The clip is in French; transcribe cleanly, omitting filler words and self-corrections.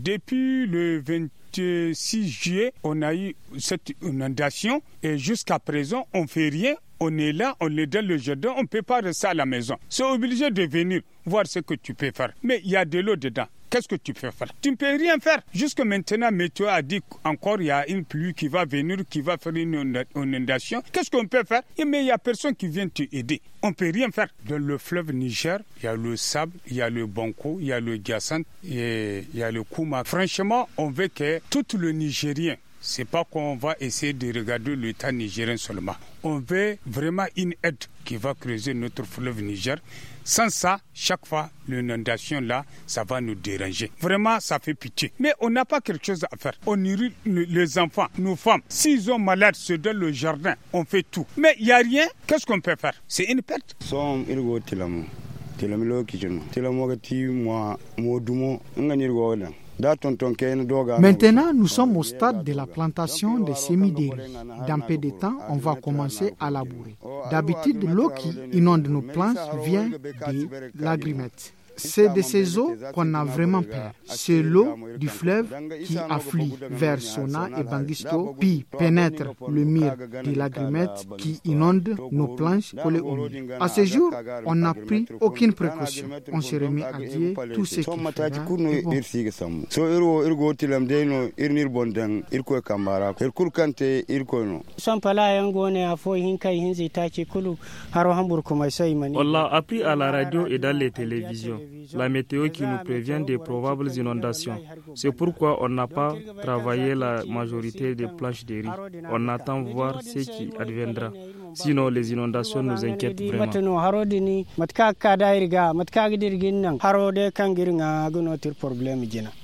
Depuis le 26 juillet, on a eu cette inondation et jusqu'à présent, on ne fait rien. On est là, on est dans le jardin, on ne peut pas rester à la maison. C'est obligé de venir voir ce que tu peux faire. Mais il y a de l'eau dedans. Qu'est-ce que tu peux faire? Tu ne peux rien faire. Jusque maintenant, météo a dit encore il y a une pluie qui va venir, qui va faire une inondation. Qu'est-ce qu'on peut faire? Mais il n'y a personne qui vient t'aider. On ne peut rien faire. Dans le fleuve Niger, il y a le sable, il y a le Banco, il y a le Gassant, et il y a le Kouma. Franchement, on veut que tout le Nigérien, c'est pas qu'on va essayer de regarder l'État nigérien seulement. On veut vraiment une aide qui va creuser notre fleuve Niger. Sans ça, chaque fois, l'inondation là, ça va nous déranger. Vraiment, ça fait pitié. Mais on n'a pas quelque chose à faire. On nourrit les enfants, nos femmes. S'ils sont malades, c'est dans le jardin. On fait tout. Mais il n'y a rien. Qu'est-ce qu'on peut faire? C'est une perte. Maintenant, nous sommes au stade de la plantation des semis de riz. Dans peu de temps, on va commencer à labourer. D'habitude, l'eau qui inonde nos planches vient de l'Agrimette. C'est de ces eaux qu'on a vraiment peur. C'est l'eau du fleuve qui afflue vers Sona et Bangisto, puis pénètre le mur de l'Agrimette qui inonde nos planches collées au mur. À ce jour, on n'a pris aucune précaution. On se remet à Dieu tout ce qu'il On l'a appris à la radio et dans les télévisions. La météo qui nous prévient des probables inondations. C'est pourquoi on n'a pas travaillé la majorité des planches de riz. On attend voir ce qui adviendra. Sinon, les inondations nous inquiètent vraiment.